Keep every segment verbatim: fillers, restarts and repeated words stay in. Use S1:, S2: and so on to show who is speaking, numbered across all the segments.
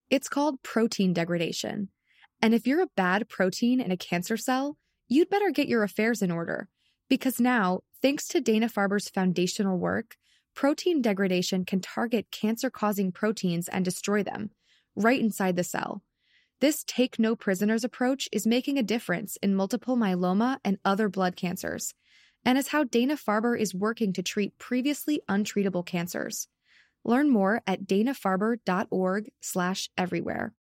S1: It's called protein degradation. And if you're a bad protein in a cancer cell, you'd better get your affairs in order. Because now, thanks to Dana-Farber's foundational work, protein degradation can target cancer-causing proteins and destroy them, right inside the cell. This take-no-prisoners approach is making a difference in multiple myeloma and other blood cancers, and is how Dana-Farber is working to treat previously untreatable cancers. Learn more at dana-farber.org slash everywhere.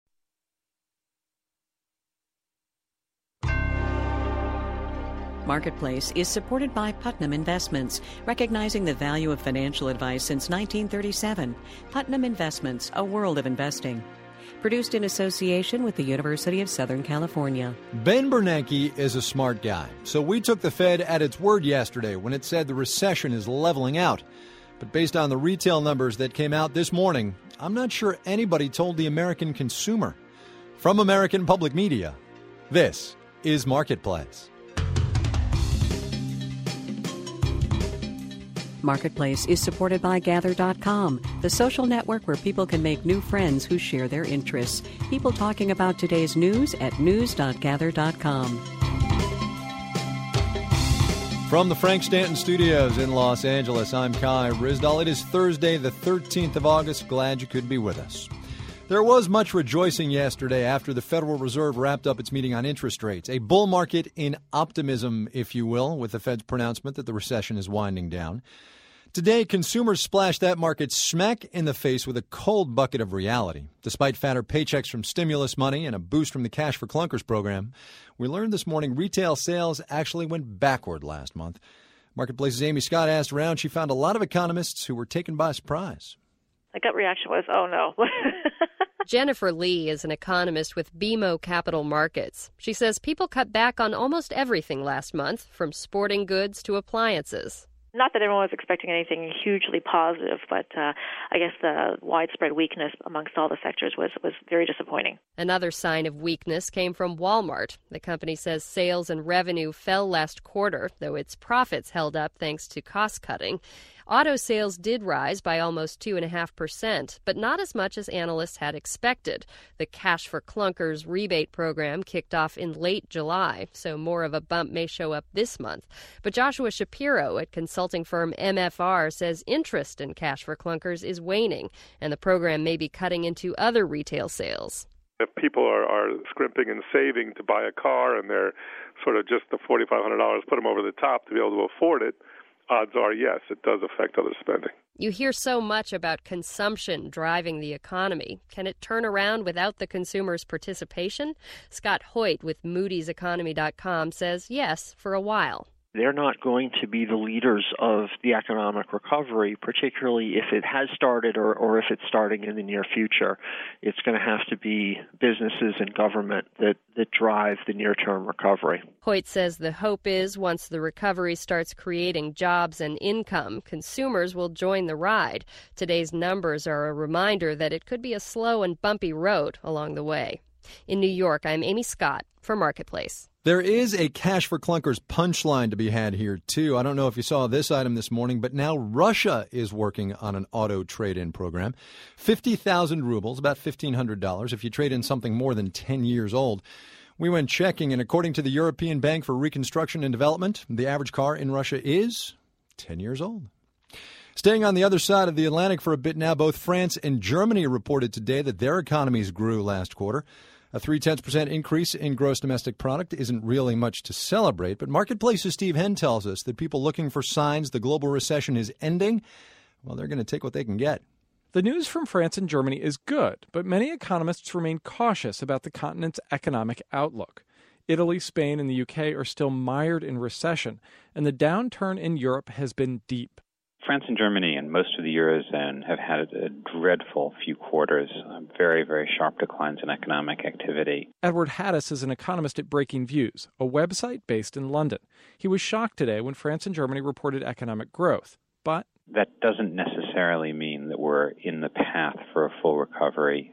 S2: Marketplace is supported by Putnam Investments, recognizing the value of financial advice since nineteen thirty-seven. Putnam Investments, a world of investing. Produced in association with the University of Southern California.
S3: Ben Bernanke is a smart guy, so we took the Fed at its word yesterday when it said the recession is leveling out. But based on the retail numbers that came out this morning, I'm not sure anybody told the American consumer. From American Public Media, this is Marketplace.
S2: Marketplace is supported by Gather dot com, the social network where people can make new friends who share their interests. People talking about today's news at news dot gather dot com.
S3: From the Frank Stanton Studios in Los Angeles, I'm Kai Ryssdal. It is Thursday, the thirteenth of August. Glad you could be with us. There was much rejoicing yesterday after the Federal Reserve wrapped up its meeting on interest rates. A bull market in optimism, if you will, with the Fed's pronouncement that the recession is winding down. Today, consumers splashed that market smack in the face with a cold bucket of reality. Despite fatter paychecks from stimulus money and a boost from the Cash for Clunkers program, we learned this morning retail sales actually went backward last month. Marketplace's Amy Scott asked around. She found a lot of economists who were taken by surprise.
S4: My gut reaction was, oh, no.
S5: Jennifer Lee is an economist with B M O Capital Markets. She says people cut back on almost everything last month, from sporting goods to appliances.
S4: Not that everyone was expecting anything hugely positive, but uh, I guess the widespread weakness amongst all the sectors was, was very disappointing.
S5: Another sign of weakness came from Walmart. The company says sales and revenue fell last quarter, though its profits held up thanks to cost cutting. Auto sales did rise by almost two point five percent, but not as much as analysts had expected. The Cash for Clunkers rebate program kicked off in late July, so more of a bump may show up this month. But Joshua Shapiro at consulting firm M F R says interest in Cash for Clunkers is waning, and the program may be cutting into other retail sales.
S6: If people are, are scrimping and saving to buy a car and they're sort of just the four thousand five hundred dollars put them over the top to be able to afford it, odds are, yes, it does affect other spending.
S5: You hear so much about consumption driving the economy. Can it turn around without the consumer's participation? Scott Hoyt with Moody's Economy dot com says yes, for a while.
S7: They're not going to be the leaders of the economic recovery, particularly if it has started or, or if it's starting in the near future. It's going to have to be businesses and government that, that drive the near-term recovery.
S5: Hoyt says the hope is once the recovery starts creating jobs and income, consumers will join the ride. Today's numbers are a reminder that it could be a slow and bumpy road along the way. In New York, I'm Amy Scott for Marketplace.
S3: There is a Cash for Clunkers punchline to be had here, too. I don't know if you saw this item this morning, but now Russia is working on an auto trade-in program. fifty thousand rubles, about fifteen hundred dollars, if you trade in something more than ten years old. We went checking, and according to the European Bank for Reconstruction and Development, the average car in Russia is ten years old. Staying on the other side of the Atlantic for a bit now, both France and Germany reported today that their economies grew last quarter. A three-tenths percent increase in gross domestic product isn't really much to celebrate, but Marketplace's Steve Henn tells us that people looking for signs the global recession is ending, well, they're going to take what they can get.
S8: The news from France and Germany is good, but many economists remain cautious about the continent's economic outlook. Italy, Spain, and the U K are still mired in recession, and the downturn in Europe has been deep.
S9: France and Germany and most of the Eurozone have had a dreadful few quarters, very, very sharp declines in economic activity.
S8: Edward Haddis is an economist at Breaking Views, a website based in London. He was shocked today when France and Germany reported economic growth, but
S9: that doesn't necessarily mean that we're in the path for a full recovery.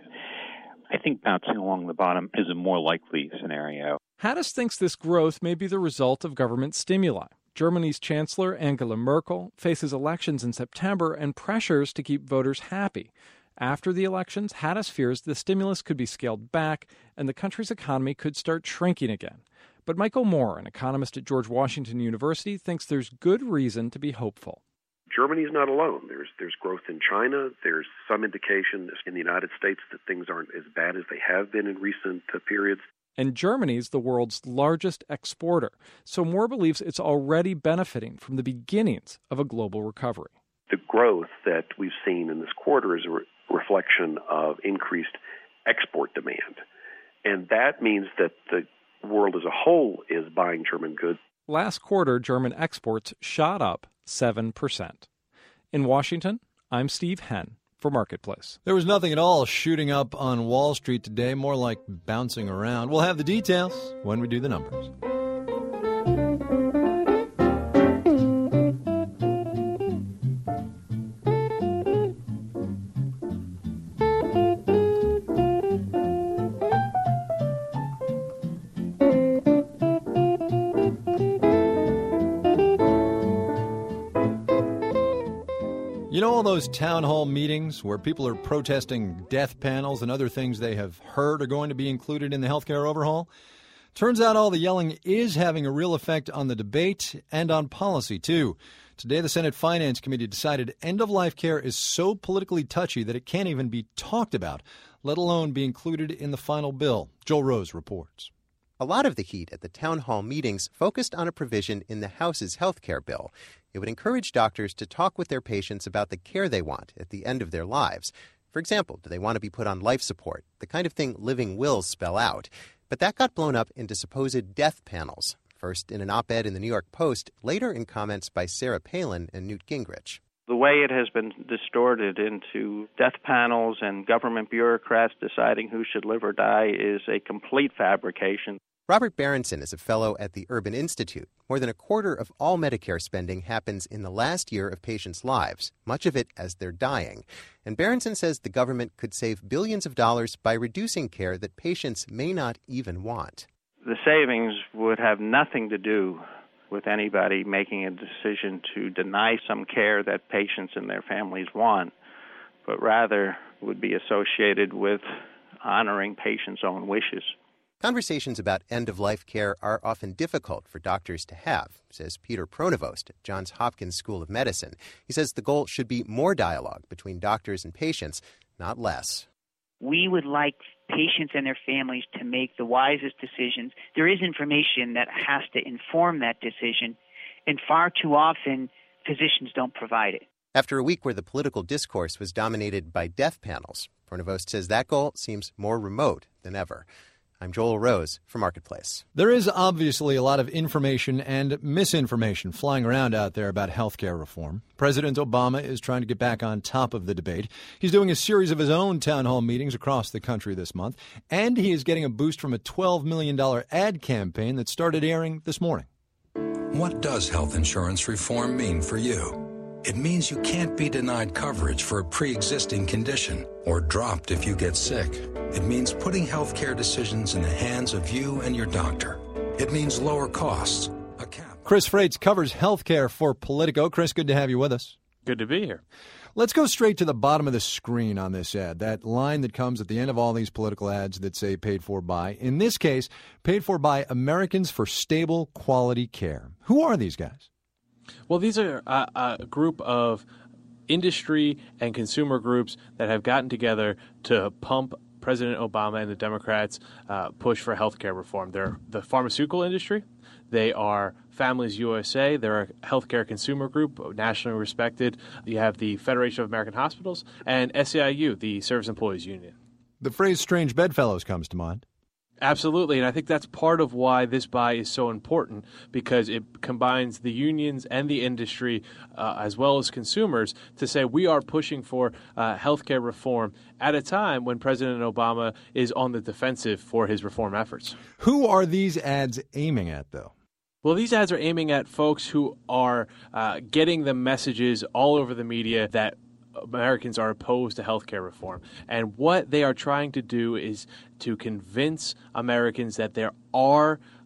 S9: I think bouncing along the bottom is a more likely scenario.
S8: Haddis thinks this growth may be the result of government stimuli. Germany's Chancellor Angela Merkel faces elections in September and pressures to keep voters happy. After the elections, Hattis fears the stimulus could be scaled back and the country's economy could start shrinking again. But Michael Moore, an economist at George Washington University, thinks there's good reason to be hopeful.
S10: Germany's not alone. There's there's growth in China. There's some indication in the United States that things aren't as bad as they have been in recent uh, periods.
S8: And Germany's the world's largest exporter, so Moore believes it's already benefiting from the beginnings of a global recovery.
S10: The growth that we've seen in this quarter is a re- reflection of increased export demand. And that means that the world as a whole is buying German goods.
S8: Last quarter, German exports shot up seven percent. In Washington, I'm Steve Henn for Marketplace.
S3: There was nothing at all shooting up on Wall Street today, more like bouncing around. We'll have the details when we do the numbers. You know all those town hall meetings where people are protesting death panels and other things they have heard are going to be included in the healthcare overhaul? Turns out all the yelling is having a real effect on the debate and on policy, too. Today, the Senate Finance Committee decided end-of-life care is so politically touchy that it can't even be talked about, let alone be included in the final bill. Joel Rose reports.
S11: A lot of the heat at the town hall meetings focused on a provision in the House's health care bill. It would encourage doctors to talk with their patients about the care they want at the end of their lives. For example, do they want to be put on life support, the kind of thing living wills spell out. But that got blown up into supposed death panels, first in an op-ed in the New York Post, later in comments by Sarah Palin and Newt Gingrich.
S7: The way it has been distorted into death panels and government bureaucrats deciding who should live or die is a complete fabrication.
S11: Robert Berenson is a fellow at the Urban Institute. More than a quarter of all Medicare spending happens in the last year of patients' lives, much of it as they're dying. And Berenson says the government could save billions of dollars by reducing care that patients may not even want.
S7: The savings would have nothing to do with anybody making a decision to deny some care that patients and their families want, but rather would be associated with honoring patients' own wishes.
S11: Conversations about end-of-life care are often difficult for doctors to have, says Peter Pronovost at Johns Hopkins School of Medicine. He says the goal should be more dialogue between doctors and patients, not less.
S12: We would like patients and their families to make the wisest decisions. There is information that has to inform that decision, and far too often physicians don't provide it.
S11: After a week where the political discourse was dominated by death panels, Pronovost says that goal seems more remote than ever. I'm Joel Rose for Marketplace.
S3: There is obviously a lot of information and misinformation flying around out there about health care reform. President Obama is trying to get back on top of the debate. He's doing a series of his own town hall meetings across the country this month, and he is getting a boost from a twelve million dollars ad campaign that started airing this morning.
S13: What does health insurance reform mean for you? It means you can't be denied coverage for a pre-existing condition or dropped if you get sick. It means putting healthcare decisions in the hands of you and your doctor. It means lower costs, a cap.
S3: Chris Freites covers healthcare for Politico. Chris, good to have you with us.
S14: Good to be here.
S3: Let's go straight to the bottom of the screen on this ad, that line that comes at the end of all these political ads that say paid for by. In this case, paid for by Americans for Stable Quality Care. Who are these guys?
S14: Well, these are a, a group of industry and consumer groups that have gotten together to pump President Obama and the Democrats' uh, push for health care reform. They're the pharmaceutical industry. They are Families U S A. They're a healthcare consumer group, nationally respected. You have the Federation of American Hospitals and S E I U, the Service Employees Union.
S3: The phrase strange bedfellows comes to mind.
S14: Absolutely, and I think that's part of why this buy is so important, because it combines the unions and the industry uh, as well as consumers to say we are pushing for uh, healthcare reform at a time when President Obama is on the defensive for his reform efforts.
S3: Who are these ads aiming at, though?
S14: Well, these ads are aiming at folks who are uh, getting the messages all over the media that Americans are opposed to health care reform. And what they are trying to do is to convince Americans that there are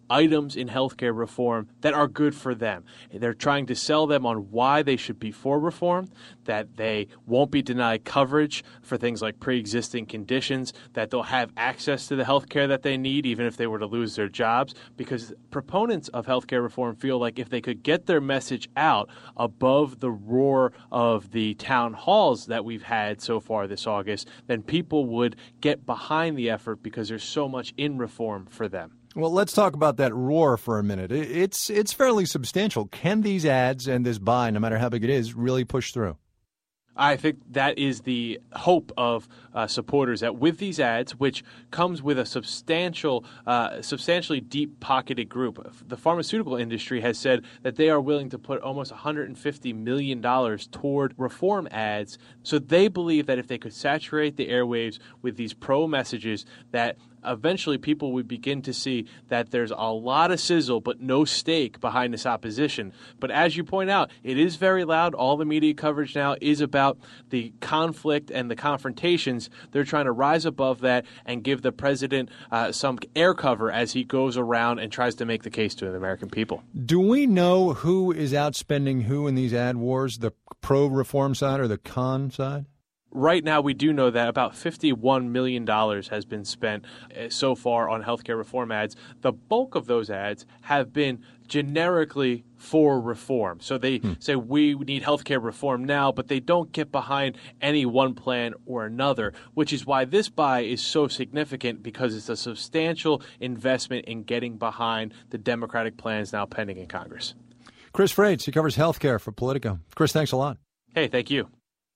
S14: items in healthcare reform that are good for them. They're trying to sell them on why they should be for reform, that they won't be denied coverage for things like pre-existing conditions, that they'll have access to the healthcare that they need even if they were to lose their jobs, because proponents of healthcare reform feel like if they could get their message out above the roar of the town halls that we've had so far this August, then people would get behind the effort because there's so much in reform for them.
S3: Well, let's talk about that roar for a minute. It's it's fairly substantial. Can these ads and this buy, no matter how big it is, really push through?
S14: I think that is the hope of uh, supporters, that with these ads, which comes with a substantial, uh, substantially deep-pocketed group, the pharmaceutical industry has said that they are willing to put almost one hundred fifty million dollars toward reform ads. So they believe that if they could saturate the airwaves with these pro messages, that eventually people would begin to see that there's a lot of sizzle but no steak behind this opposition. But as you point out, it is very loud. All the media coverage now is about the conflict and the confrontations. They're trying to rise above that and give the president uh, some air cover as he goes around and tries to make the case to the American people.
S3: Do we know who is outspending who in these ad wars, the pro-reform side or the con side?
S14: Right now, we do know that about fifty-one million dollars has been spent so far on healthcare reform ads. The bulk of those ads have been generically for reform. So they hmm. say we need healthcare reform now, but they don't get behind any one plan or another, which is why this buy is so significant, because it's a substantial investment in getting behind the Democratic plans now pending in Congress.
S3: Chris Freites, he covers healthcare for Politico. Chris, thanks a lot.
S14: Hey, thank you.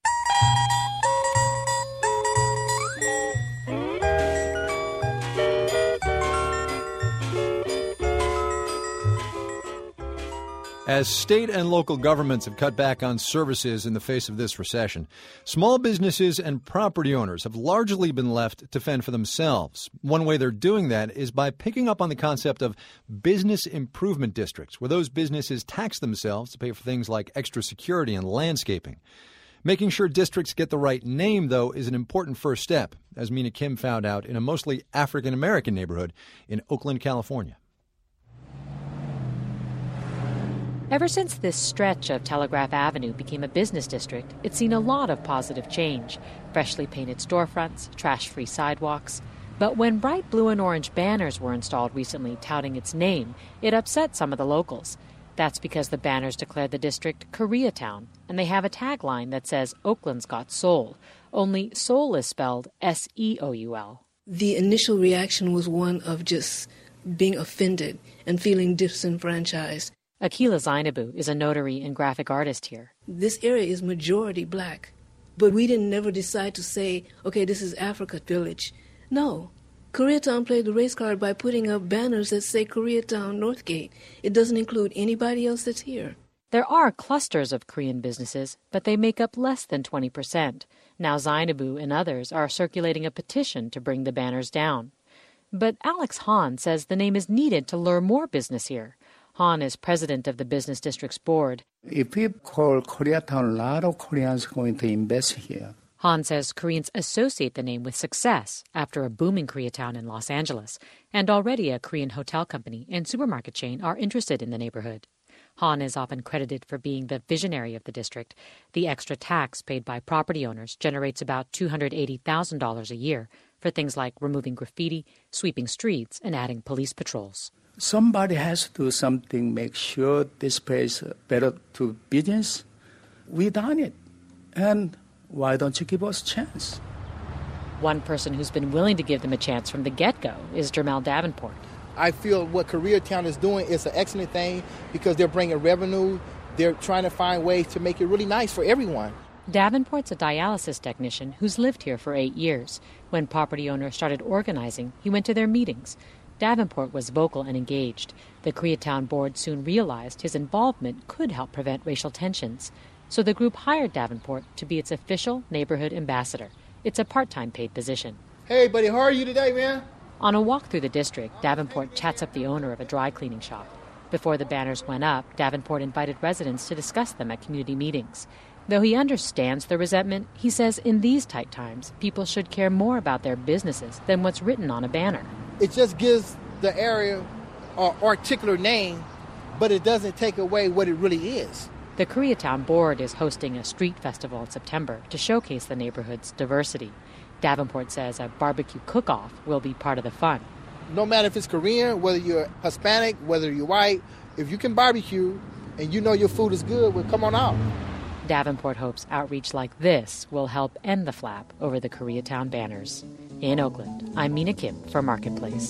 S3: As state and local governments have cut back on services in the face of this recession, small businesses and property owners have largely been left to fend for themselves. One way they're doing that is by picking up on the concept of business improvement districts, where those businesses tax themselves to pay for things like extra security and landscaping. Making sure districts get the right name, though, is an important first step, as Mina Kim found out in a mostly African-American neighborhood in Oakland, California.
S15: Ever since this stretch of Telegraph Avenue became a business district, it's seen a lot of positive change. Freshly painted storefronts, trash-free sidewalks. But when bright blue and orange banners were installed recently touting its name, it upset some of the locals. That's because the banners declared the district Koreatown, and they have a tagline that says Oakland's got soul, only soul is spelled S E O U L.
S16: The initial reaction was one of just being offended and feeling disenfranchised.
S15: Akila Zainabu is a notary and graphic artist here.
S16: This area is majority black, but we didn't never decide to say, okay, this is Africa Village. No. Koreatown played the race card by putting up banners that say Koreatown Northgate. It doesn't include anybody else that's here.
S15: There are clusters of Korean businesses, but they make up less than twenty percent. Now Zainabu and others are circulating a petition to bring the banners down. But Alex Hahn says the name is needed to lure more business here. Hahn is president of the Business District's board.
S17: If we call Koreatown, a lot of Koreans are going to invest here.
S15: Hahn says Koreans associate the name with success after a booming Koreatown in Los Angeles, and already a Korean hotel company and supermarket chain are interested in the neighborhood. Hahn is often credited for being the visionary of the district. The extra tax paid by property owners generates about two hundred eighty thousand dollars a year for things like removing graffiti, sweeping streets, and adding police patrols.
S17: Somebody has to do something, make sure this place better to business. We done it. And why don't you give us a chance?
S15: One person who's been willing to give them a chance from the get-go is Jermel Davenport.
S18: I feel what Koreatown is doing is an excellent thing because they're bringing revenue. They're trying to find ways to make it really nice for everyone.
S15: Davenport's a dialysis technician who's lived here for eight years. When property owners started organizing, he went to their meetings. Davenport was vocal and engaged. The Koreatown board soon realized his involvement could help prevent racial tensions. So the group hired Davenport to be its official neighborhood ambassador. It's a part-time paid position.
S18: Hey, buddy, how are you today, man?
S15: On a walk through the district, Davenport chats up the owner of a dry cleaning shop. Before the banners went up, Davenport invited residents to discuss them at community meetings. Though he understands the resentment, he says in these tight times, people should care more about their businesses than what's written on a banner.
S18: It just gives the area or articulate name, but it doesn't take away what it really is.
S15: The Koreatown Board is hosting a street festival in September to showcase the neighborhood's diversity. Davenport says a barbecue cook-off will be part of the fun.
S18: No matter if it's Korean, whether you're Hispanic, whether you're white, if you can barbecue and you know your food is good, well, come on out.
S15: Davenport hopes outreach like this will help end the flap over the Koreatown banners. In Oakland, I'm Mina Kim for Marketplace.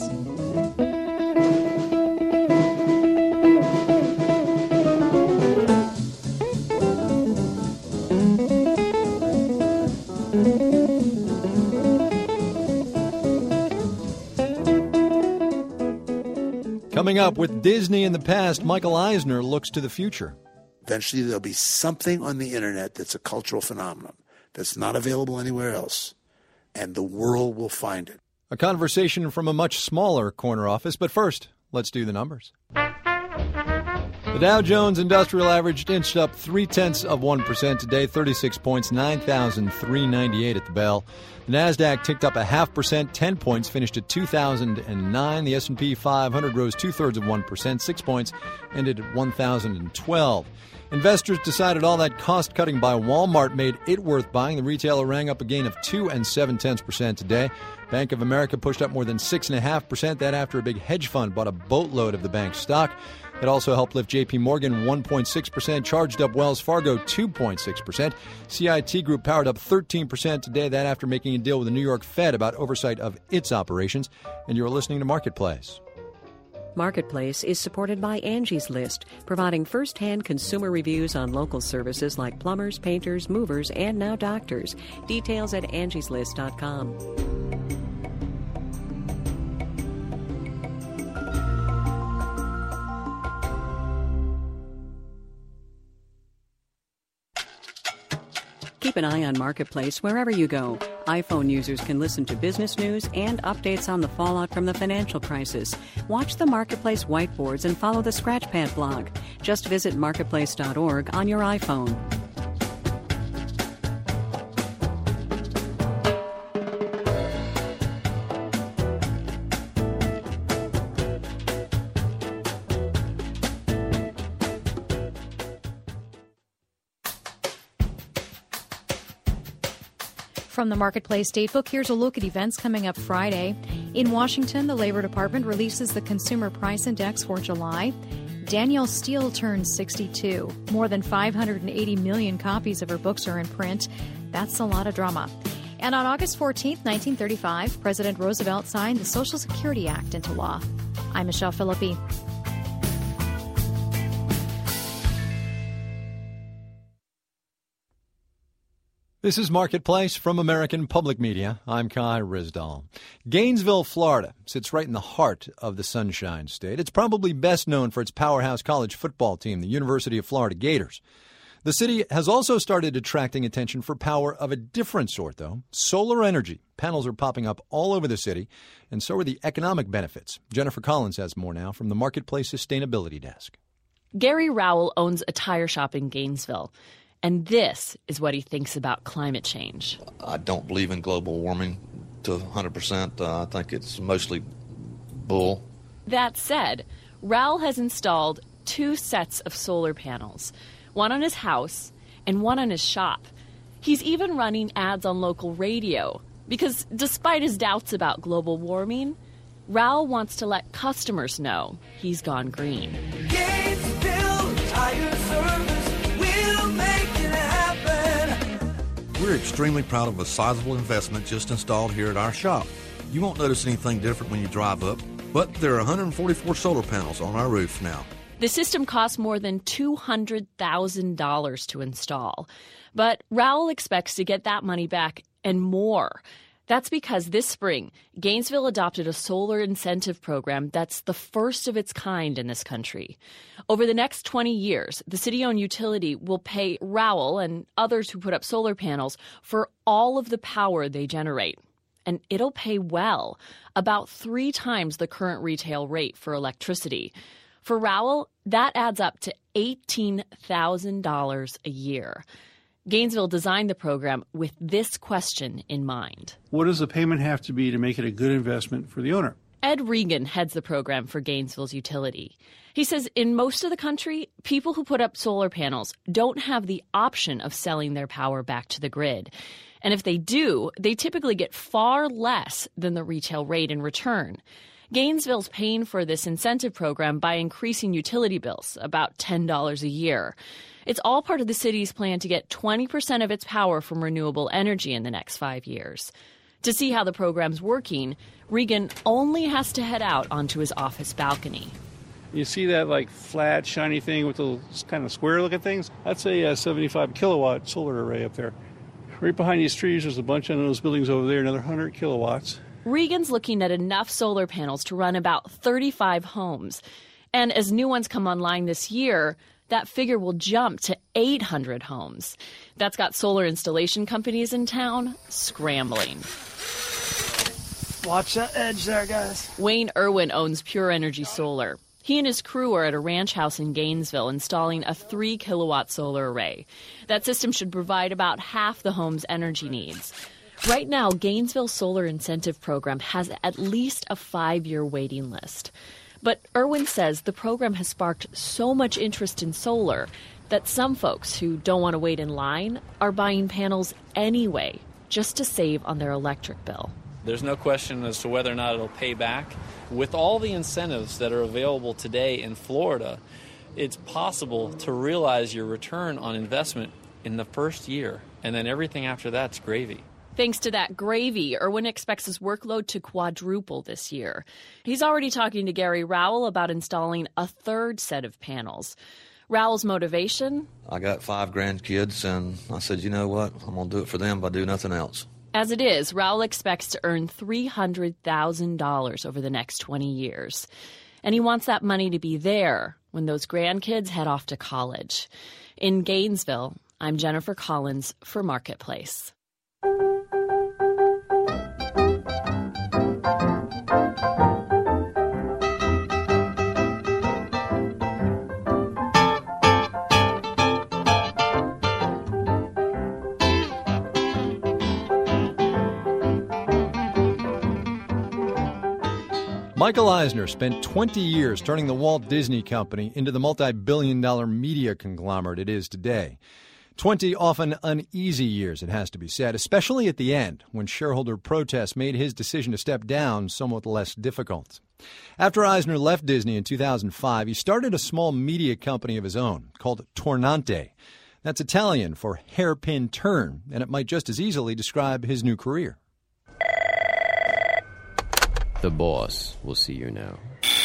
S3: Coming up, with Disney in the past, Michael Eisner looks to the future.
S19: Eventually, there'll be something on the internet that's a cultural phenomenon that's not available anywhere else, and the world will find it.
S3: A conversation from a much smaller corner office, but first, let's do the numbers. The Dow Jones Industrial Average inched up three-tenths of one percent today, thirty-six points, nine thousand three hundred ninety-eight at the bell. The Nasdaq ticked up a half percent, ten points, finished at two thousand nine. The S and P five hundred rose two-thirds of one percent, six points, ended at one thousand twelve. Investors decided all that cost-cutting by Walmart made it worth buying. The retailer rang up a gain of two and seven-tenths percent today. Bank of America pushed up more than six and a half percent. That after a big hedge fund bought a boatload of the bank's stock. It also helped lift J P Morgan one point six percent, charged up Wells Fargo two point six percent. C I T Group powered up thirteen percent today. That after making a deal with the New York Fed about oversight of its operations. And you're listening to Marketplace.
S2: Marketplace is supported by Angie's List, providing first-hand consumer reviews on local services like plumbers, painters, movers, and now doctors. Details at angies list dot com. Keep an eye on Marketplace wherever you go. iPhone users can listen to business news and updates on the fallout from the financial crisis. Watch the Marketplace whiteboards and follow the Scratchpad blog. Just visit marketplace dot org on your iPhone.
S20: From the Marketplace Datebook, here's a look at events coming up Friday. In Washington, the Labor Department releases the Consumer Price Index for July. Danielle Steele turns sixty-two. More than five hundred eighty million copies of her books are in print. That's a lot of drama. And on August fourteenth, nineteen thirty-five, President Roosevelt signed the Social Security Act into law. I'm Michelle Philippi.
S3: This is Marketplace from American Public Media. I'm Kai Rizdal. Gainesville, Florida, sits right in the heart of the Sunshine State. It's probably best known for its powerhouse college football team, the University of Florida Gators. The city has also started attracting attention for power of a different sort, though. Solar energy. Panels are popping up all over the city, and so are the economic benefits. Jennifer Collins has more now from the Marketplace Sustainability Desk.
S21: Gary Rowell owns a tire shop in Gainesville. And this is what he thinks about climate change.
S22: I don't believe in global warming to one hundred percent. Uh, I think it's mostly bull.
S21: That said, Rowell has installed two sets of solar panels, one on his house and one on his shop. He's even running ads on local radio because despite his doubts about global warming, Rowell wants to let customers know he's gone green.
S23: Gainesville Tire Service.
S24: We're extremely proud of a sizable investment just installed here at our shop. You won't notice anything different when you drive up, but there are one hundred forty-four solar panels on our roof now.
S21: The system costs more than two hundred thousand dollars to install, but Rowell expects to get that money back and more. That's because this spring, Gainesville adopted a solar incentive program that's the first of its kind in this country. Over the next twenty years, the city-owned utility will pay Rowell and others who put up solar panels for all of the power they generate. And it'll pay well, about three times the current retail rate for electricity. For Rowell, that adds up to eighteen thousand dollars a year. Gainesville designed the program with this question in mind.
S25: What does the payment have to be to make it a good investment for the owner?
S21: And Ed Regan heads the program for Gainesville's utility. He says in most of the country, people who put up solar panels don't have the option of selling their power back to the grid. And if they do, they typically get far less than the retail rate in return. Gainesville's paying for this incentive program by increasing utility bills, about ten dollars a year. It's all part of the city's plan to get twenty percent of its power from renewable energy in the next five years. To see how the program's working, Regan only has to head out onto his office balcony.
S1: You see that like flat, shiny thing with those kind of square-looking things? That's a uh, seventy-five kilowatt solar array up there. Right behind these trees, there's a bunch of those buildings over there, another one hundred kilowatts.
S21: Regan's looking at enough solar panels to run about thirty-five homes. And as new ones come online this year, that figure will jump to eight hundred homes. That's got solar installation companies in town scrambling.
S4: Watch that edge there, guys.
S21: Wayne Irwin owns Pure Energy Solar. He and his crew are at a ranch house in Gainesville installing a three kilowatt solar array. That system should provide about half the home's energy needs. Right now, Gainesville's solar incentive program has at least a five-year waiting list. But Irwin says the program has sparked so much interest in solar that some folks who don't want to wait in line are buying panels anyway, just to save on their electric bill.
S5: There's no question as to whether or not it'll pay back. With all the incentives that are available today in Florida, it's possible to realize your return on investment in the first year, and then everything after that's gravy.
S21: Thanks to that gravy, Irwin expects his workload to quadruple this year. He's already talking to Gary Rowell about installing a third set of panels. Rowell's motivation?
S22: I got five grandkids, and I said, you know what? I'm going to do it for them if I do nothing else.
S21: As it is, Rowell expects to earn three hundred thousand dollars over the next twenty years. And he wants that money to be there when those grandkids head off to college. In Gainesville, I'm Jennifer Collins for Marketplace.
S3: Michael Eisner spent twenty years turning the Walt Disney Company into the multi-billion dollar media conglomerate it is today. twenty often uneasy years, it has to be said, especially at the end, when shareholder protests made his decision to step down somewhat less difficult. After Eisner left Disney in two thousand five, he started a small media company of his own called Tornante. That's Italian for hairpin turn, and it might just as easily describe his new career.
S6: The boss will see you now.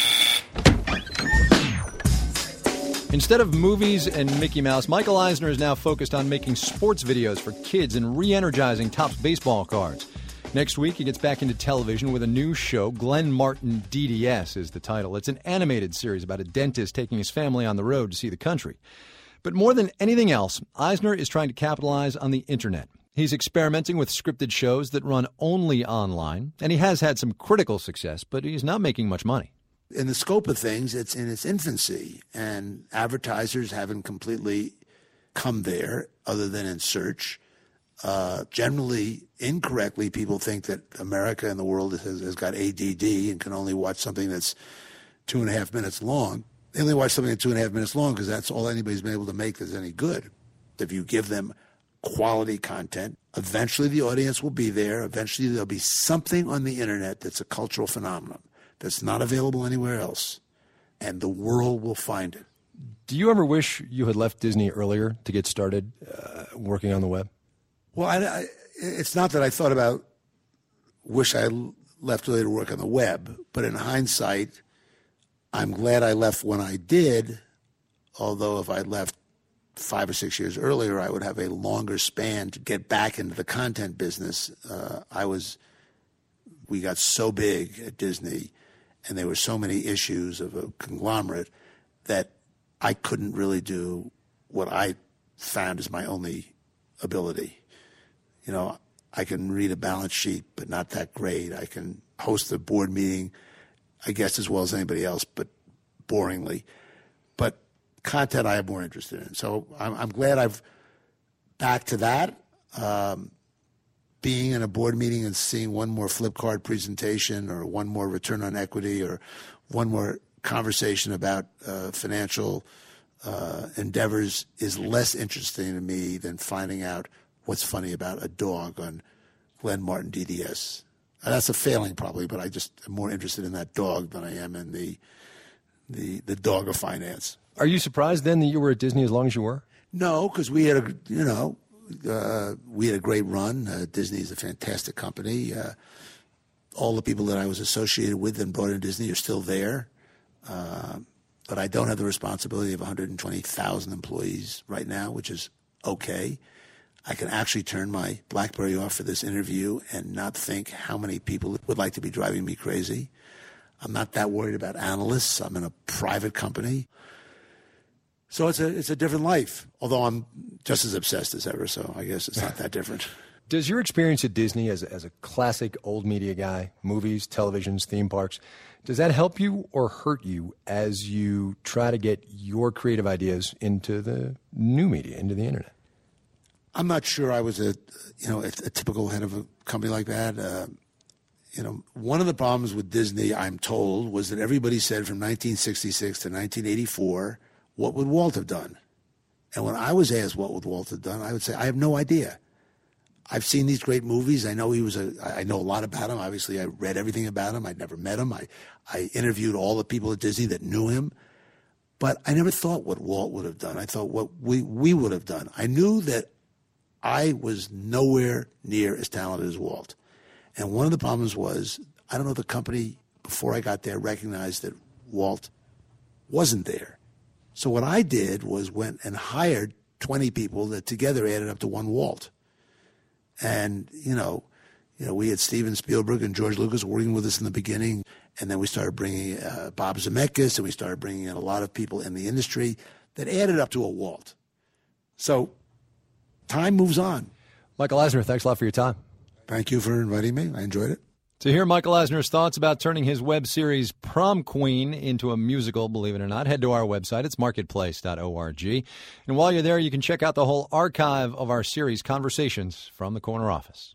S3: Instead of movies and Mickey Mouse, Michael Eisner is now focused on making sports videos for kids and re-energizing Topps baseball cards. Next week, he gets back into television with a new show. Glenn Martin D D S is the title. It's an animated series about a dentist taking his family on the road to see the country. But more than anything else, Eisner is trying to capitalize on the internet. He's experimenting with scripted shows that run only online, and he has had some critical success, but he's not making much money.
S19: In the scope of things, it's in its infancy, and advertisers haven't completely come there other than in search. Uh, generally, incorrectly, people think that America and the world has, has got A D D and can only watch something that's two and a half minutes long. They only watch something that's two and a half minutes long because that's all anybody's been able to make that's any good. If you give them quality content, eventually the audience will be there. Eventually there'll be something on the internet that's a cultural phenomenon that's not available anywhere else, and the world will find it.
S3: Do you ever wish you had left Disney earlier to get started uh, working on the web?
S19: Well, I, I, it's not that I thought about wish I left earlier to work on the web, but in hindsight, I'm glad I left when I did, although if I left five or six years earlier, I would have a longer span to get back into the content business. Uh, I was, we got so big at Disney, and there were so many issues of a conglomerate that I couldn't really do what I found is my only ability. You know, I can read a balance sheet, but not that great. I can host a board meeting, I guess, as well as anybody else, but boringly. But content I am more interested in. So I'm, I'm glad I've back to that. Um, being in a board meeting and seeing one more flip card presentation or one more return on equity or one more conversation about uh, financial uh, endeavors is less interesting to me than finding out what's funny about a dog on Glenn Martin D D S. And that's a failing probably, but I just am more interested in that dog than I am in the the the dog of finance.
S3: Are you surprised then that you were at Disney as long as you were?
S19: No, because we had a you know uh, we had a great run. Uh, Disney is a fantastic company. Uh, all the people that I was associated with and brought in Disney are still there. Uh, but I don't have the responsibility of one hundred twenty thousand employees right now, which is okay. I can actually turn my BlackBerry off for this interview and not think how many people would like to be driving me crazy. I'm not that worried about analysts. I'm in a private company. So it's a it's a different life, although I'm just as obsessed as ever, so I guess it's not that different.
S3: Does your experience at Disney as, as a classic old media guy, movies, televisions, theme parks, does that help you or hurt you as you try to get your creative ideas into the new media, into the internet?
S19: I'm not sure I was a, you know, a, a typical head of a company like that. Uh, you know, one of the problems with Disney, I'm told, was that everybody said from nineteen sixty-six to nineteen eighty-four, what would Walt have done? And when I was asked what would Walt have done, I would say, I have no idea. I've seen these great movies. I know he was a, I know a lot about him. Obviously, I read everything about him. I'd never met him. I, I interviewed all the people at Disney that knew him. But I never thought what Walt would have done. I thought what we, we would have done. I knew that I was nowhere near as talented as Walt. And one of the problems was, I don't know if the company, before I got there, recognized that Walt wasn't there. So what I did was went and hired twenty people that together added up to one Walt. And, you know, you know, we had Steven Spielberg and George Lucas working with us in the beginning. And then we started bringing uh, Bob Zemeckis, and we started bringing in a lot of people in the industry that added up to a Walt. So time moves on.
S3: Michael Eisner, thanks a lot for your time.
S19: Thank you for inviting me. I enjoyed it.
S3: To hear Michael Eisner's thoughts about turning his web series Prom Queen into a musical, believe it or not, head to our website. It's marketplace dot org. And while you're there, you can check out the whole archive of our series, Conversations from the Corner Office.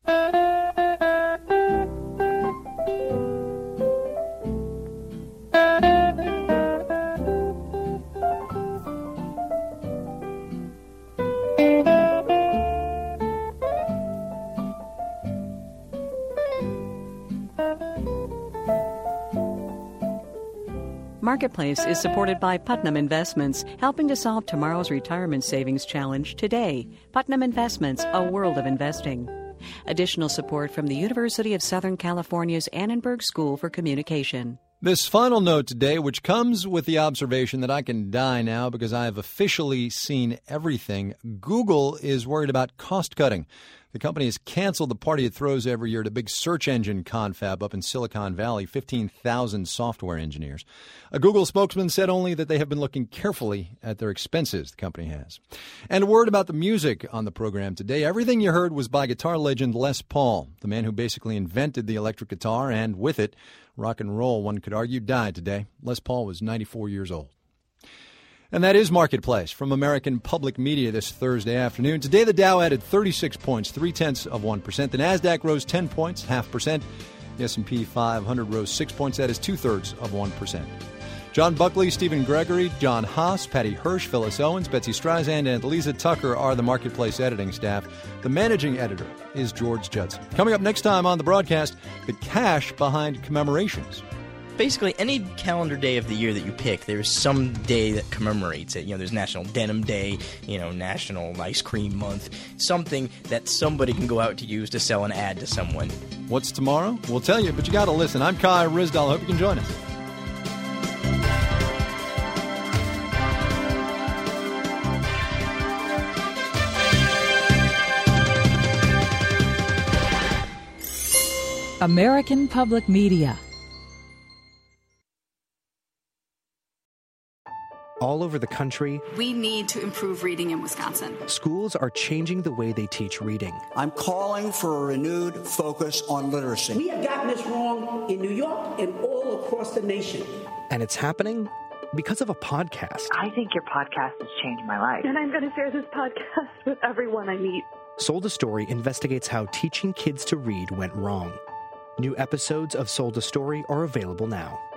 S2: Marketplace is supported by Putnam Investments, helping to solve tomorrow's retirement savings challenge today. Putnam Investments, a world of investing. Additional support from the University of Southern California's Annenberg School for Communication.
S3: This final note today, which comes with the observation that I can die now because I have officially seen everything. Google is worried about cost cutting. The company has canceled the party it throws every year at a big search engine confab up in Silicon Valley, fifteen thousand software engineers. A Google spokesman said only that they have been looking carefully at their expenses, the company has. And a word about the music on the program today. Everything you heard was by guitar legend Les Paul, the man who basically invented the electric guitar, and with it, rock and roll, one could argue, died today. Les Paul was ninety-four years old. And that is Marketplace from American Public Media this Thursday afternoon. Today, the Dow added thirty-six points, three-tenths of one percent. The NASDAQ rose ten points, half percent. The S and P five hundred rose six points. That is two-thirds of one percent. John Buckley, Stephen Gregory, John Haas, Patty Hirsch, Phyllis Owens, Betsy Streisand, and Lisa Tucker are the Marketplace editing staff. The managing editor is George Judson. Coming up next time on the broadcast, the cash behind commemorations.
S4: Basically, any calendar day of the year that you pick, there's some day that commemorates it. You know, there's National Denim Day, you know, National Ice Cream Month, something that somebody can go out to use to sell an ad to someone.
S3: What's tomorrow? We'll tell you, but you got to listen. I'm Kai Ryssdal. Hope you can join us.
S8: American Public Media.
S9: All over the country,
S10: we need to improve reading in Wisconsin.
S9: Schools are changing the way they teach reading.
S25: I'm calling for a renewed focus on literacy.
S26: We have gotten this wrong in New York and all across the nation.
S9: And it's happening because of a podcast.
S27: I think your podcast has changed my life.
S28: And I'm going to share this podcast with everyone I meet.
S9: Sold a Story investigates how teaching kids to read went wrong. New episodes of Sold a Story are available now.